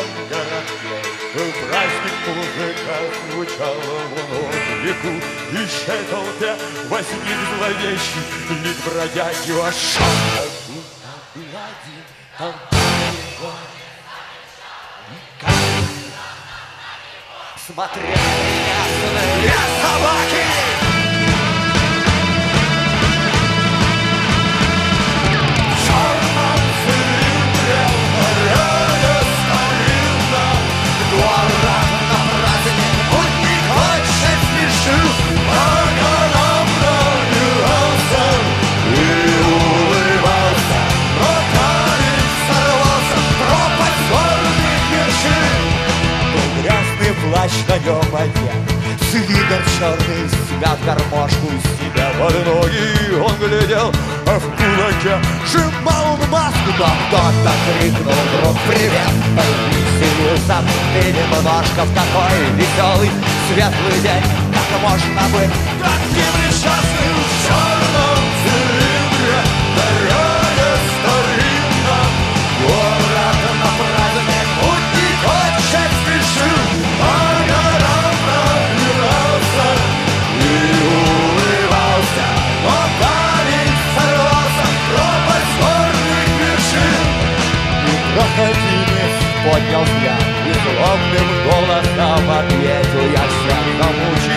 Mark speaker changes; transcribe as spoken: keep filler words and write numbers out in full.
Speaker 1: городке. Был праздник, музыка звучала в веку, и ще толпе возник зловещий лик бродяги вошел. Как будто один толпой смотрели ясные собаки. Плащ на нем одет, свитер черный, себя в гармошку, себя под ноги он глядел, а в кулаке сжимал он маску. Но кто-то крикнул вдруг привет, веселился, ты немножко в такой веселый, светлый день. Как можно быть таким несчастным в черном цилиндре? Дорога старинна, город на праздник, путник очень спешил. Проходимец поднял взгляд и злобным голосом ответил: я всех замучил.